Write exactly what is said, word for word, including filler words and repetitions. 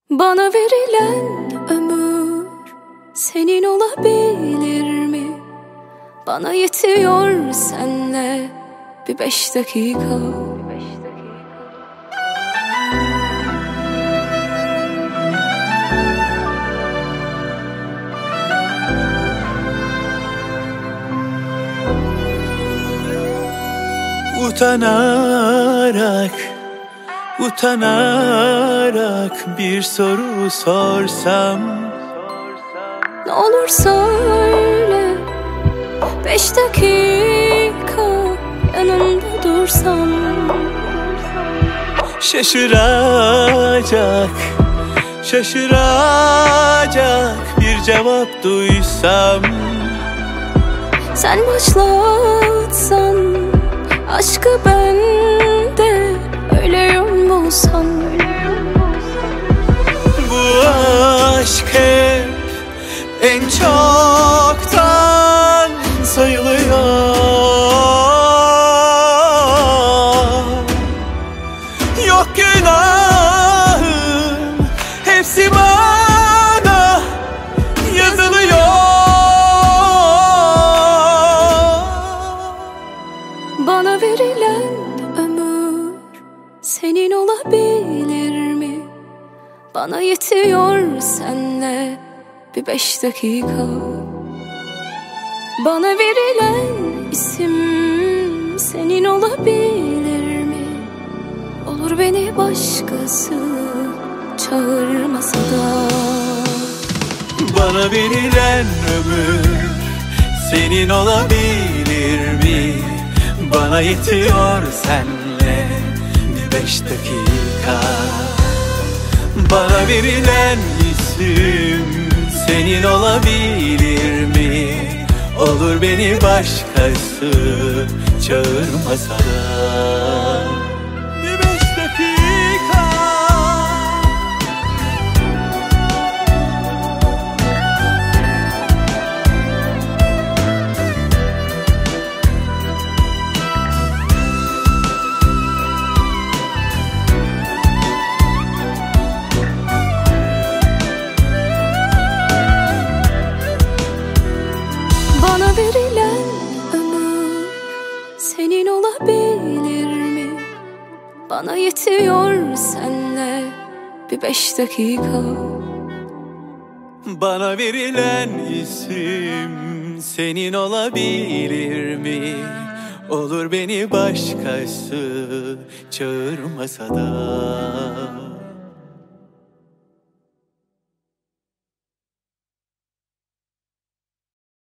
Bana verilen ömür senin olabilir mi? Bana yetiyor senle bir beş dakika. Utanarak, utanarak bir soru sorsam, Ne olur söyle, beş dakika yanında dursam. şaşıracak, şaşıracak bir cevap duysam, Sen başlatsan aşkı, ben de öyle yön bulsam. bu aşk hep en çoktan sayılıyor. Yok günahım, hepsi bana yazılıyor. Bana verilen ömür senin olabilir mi? Bana yetiyor senle bir beş dakika. Bana verilen isim senin olabilir mi? Olur beni başkası çağırmasa da. Bana verilen ömür senin olabilir mi? Bana yetiyor senle bir beş dakika. Bana verilen isim senin olabilir mi? Olur beni başkası çağırmasa da. Bir beş dakika. Bana verilen ömür senin olabilir mi? Bana yetiyor senle bir beş dakika. Bana verilen isim senin olabilir mi? Olur beni başkası çağırmasa da.